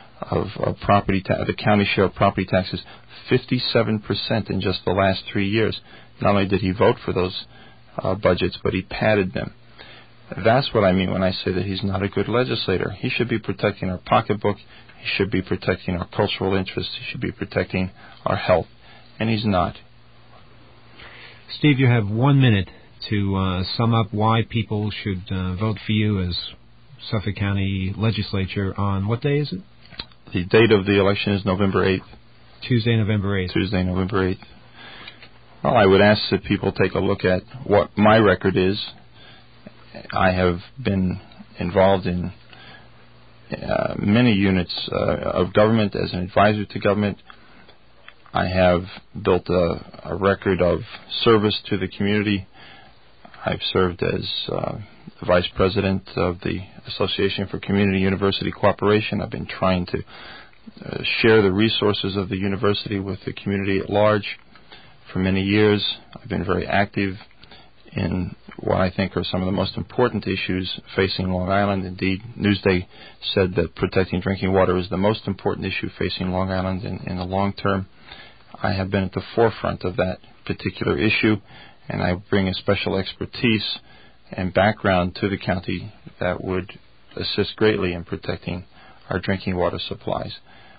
Speaker 4: county share of property taxes 57% in just the last 3 years. Not only did he vote for those budgets, but he padded them. That's what I mean when I say that he's not a good legislator. He should be protecting our pocketbook. He should be protecting our cultural interests. He should be protecting our health. And he's not.
Speaker 3: Steve, you have 1 minute to sum up why people should vote for you as Suffolk County Legislature on what day is it?
Speaker 4: The date of the election is November 8th.
Speaker 3: Tuesday, November 8th.
Speaker 4: Tuesday, November 8th. Well, I would ask that people take a look at what my record is. I have been involved in many units of government as an advisor to government. I have built a record of service to the community. I've served as vice president of the Association for Community University Cooperation. I've been trying to share the resources of the university with the community at large for many years. I've been very active in what I think are some of the most important issues facing Long Island. Indeed, Newsday said that protecting drinking water is the most important issue facing Long Island in the long term. I have been at the forefront of that particular issue, and I bring a special expertise and background to the county that would assist greatly in protecting our drinking water supplies.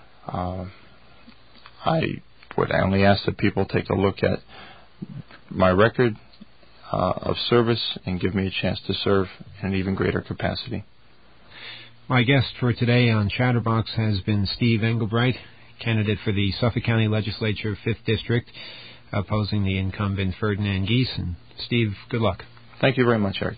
Speaker 4: I would only ask that people take a look at my record of service and give me a chance to serve in an even greater capacity.
Speaker 3: My guest for today on Chatterbox has been Steve Engelbright, candidate for the Suffolk County Legislature 5th District, opposing the incumbent Ferdinand Geese. And Steve, good luck.
Speaker 4: Thank you very much, Eric.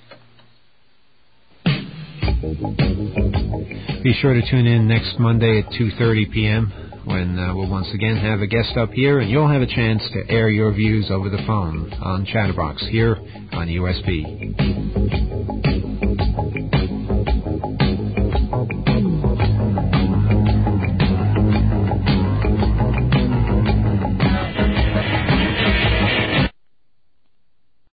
Speaker 3: Be sure to tune in next Monday at 2:30 p.m. when we'll once again have a guest up here, and you'll have a chance to air your views over the phone on Chatterbox here on USB.